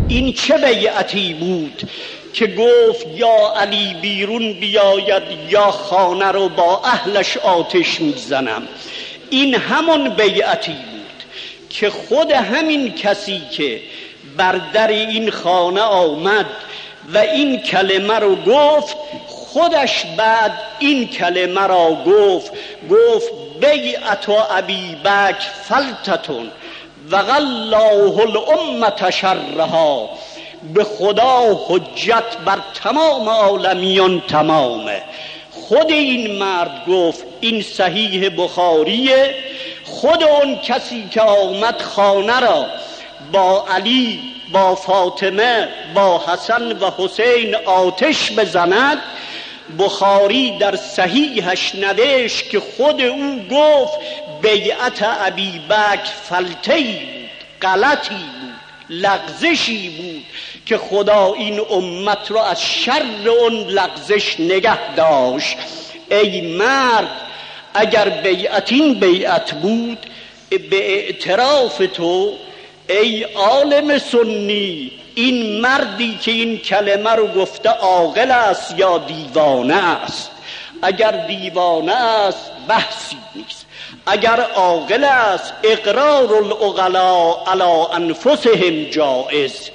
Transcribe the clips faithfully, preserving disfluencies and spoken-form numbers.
این چه بیعتی بود که گفت یا علی بیرون بیاید یا خانه رو با اهلش آتش میزنم. این همون بیعتی بود که خود همین کسی که بر در این خانه آمد و این کلمه رو گفت، خودش بعد این کلمه را گفت گفت بیعت ابی بکر فلتتون و الله الامه شرها. به خدا حجت بر تمام عالمیان تمامه. خود این مرد گفت، این صحیح بخاریه، خود اون کسی که آمد خانه را با علی، با فاطمه، با حسن و حسین آتش بزند، بخاری در صحیحش نوشت که خود او گفت بیعت ابی بکر فلتی بود، غلطی بود، لغزشی بود که خدا این امت را از شر اون لغزش نگه داشت. ای مرد، اگر بیعت این بیعت بود، به اعتراف تو ای عالم سنی، این مردی که این کلمه رو گفته عاقل است یا دیوانه است؟ اگر دیوانه است بحثی نیست، اگر عاقل است اقرار العقلاء علی انفسهم جائز.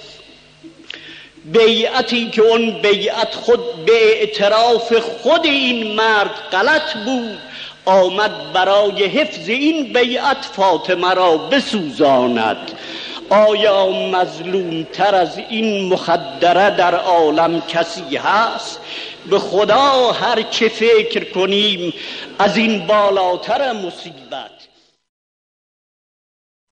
بیعتی که اون بیعت خود به اعتراف خود این مرد غلط بود، آمد برای حفظ این بیعت فاطمه را بسوزاند. آیا مظلوم تر از این مخدره در عالم کسی هست؟ به خدا هر چه فکر کنیم از این بالاتر مصیبت.